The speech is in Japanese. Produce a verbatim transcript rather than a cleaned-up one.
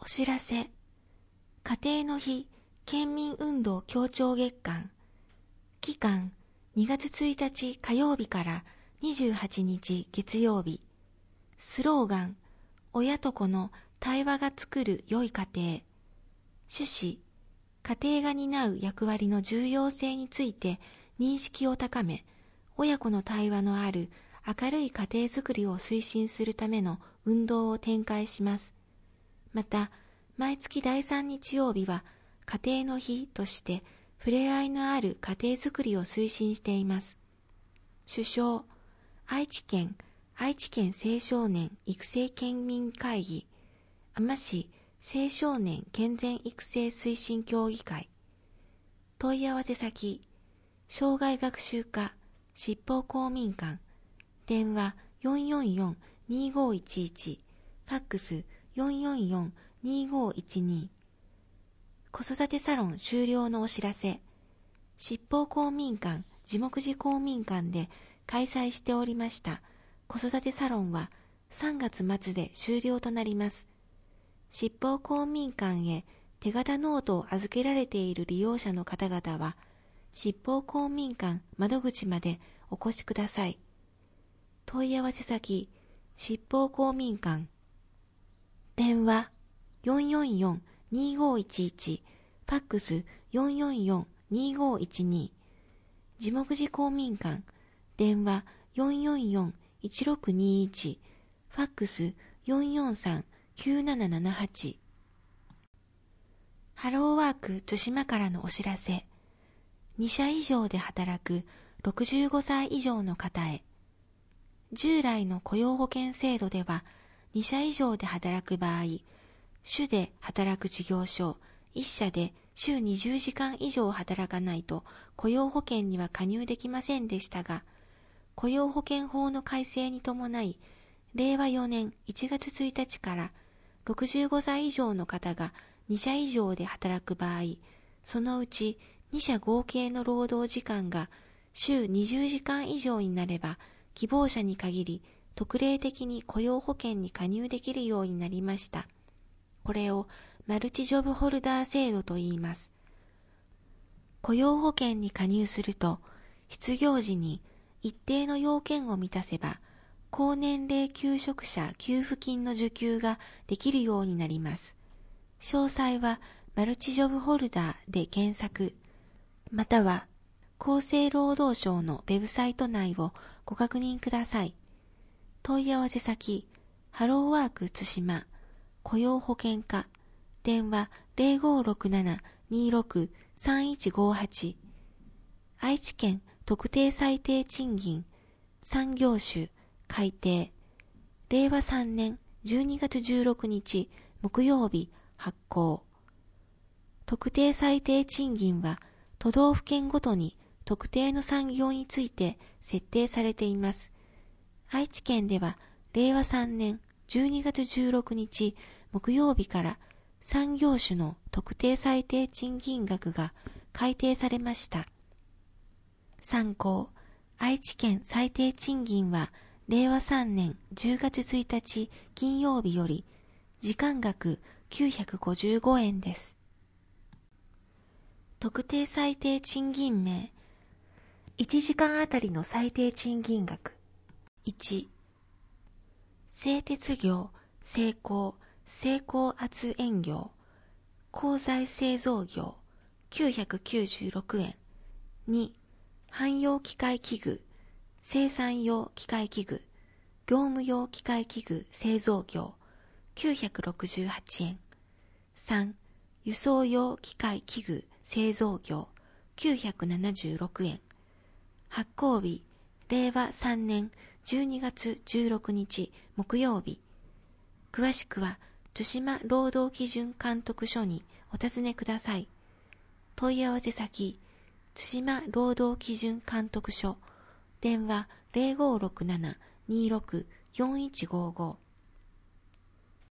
知らせ。家庭の日県民運動協調月間。期間にがつついたち火曜日からにじゅうはちにち月曜日。スローガン、親と子の対話が作る良い家庭。趣旨、家庭が担う役割の重要性について認識を高め、親子の対話のある明るい家庭づくりを推進するための運動を展開します。また、毎月だいさん日曜日は家庭の日として触れ合いのある家庭づくりを推進しています。主将、愛知県愛知県青少年育成県民会議、あま市青少年健全育成推進協議会。問い合わせ先、障害学習課執法公民館、電話 よんよんよんにごいちいち、ファックスよんよんよんにごいちに。子育てサロン終了のお知らせ。執法公民館地目寺公民館で開催しておりました子育てサロンはさんがつ末で終了となります。執法公民館へ手形ノートを預けられている利用者の方々は、執法公民館窓口までお越しください。問い合わせ先、執法公民館。電話よんよんよんにごいちいち、ファックスよんよんよんにごいちに。地目寺公民館、電話よんよんよんいちろくにいち、ファックスよんよんさんきゅうななななはち。ハローワーク豊島からのお知らせ。にしゃ以上で働くろくじゅうごさい以上の方へ。従来の雇用保険制度では、にしゃ以上で働く場合、主で働く事業所いっしゃで週にじゅうじかん以上働かないと雇用保険には加入できませんでしたが、雇用保険法の改正に伴い、れいわよねんいちがつついたちからろくじゅうごさい以上の方がにしゃ以上で働く場合、そのうちにしゃ合計の労働時間が週にじゅうじかん以上になれば、希望者に限り特例的に雇用保険に加入できるようになりました。これをマルチジョブホルダー制度と言います。雇用保険に加入すると、失業時に一定の要件を満たせば、高年齢求職者給付金の受給ができるようになります。詳細はマルチジョブホルダーで検索、または厚生労働省のウェブサイト内をご確認ください。問い合わせ先、ハローワーク豊島、雇用保険課、電話ぜろごろくななにろくさんいちごはち。愛知県特定最低賃金産業種改定、れいわさんねんじゅうにがつじゅうろくにち木曜日発行。特定最低賃金は都道府県ごとに特定の産業について設定されています。愛知県ではれいわさんねんじゅうにがつじゅうろくにち木曜日から産業種の特定最低賃金額が改定されました。参考、愛知県最低賃金はれいわさんねんじゅうがつついたち金曜日より時間額きゅうひゃくごじゅうごえんです。特定最低賃金名、いちじかんあたりの最低賃金額。いち、製鉄業、精工、精工圧延業、鋼材製造業、きゅうひゃくきゅうじゅうろくえん。に、汎用機械器具、生産用機械器具、業務用機械器具製造業、きゅうひゃくろくじゅうはちえん。さん、輸送用機械器具製造業、きゅうひゃくななじゅうろくえん。発行日、れいわさんねんじゅうにがつじゅうろくにち木曜日。詳しくは豊島労働基準監督署にお尋ねください。問い合わせ先、豊島労働基準監督署、電話ぜろごろくななにろくよんいちごご。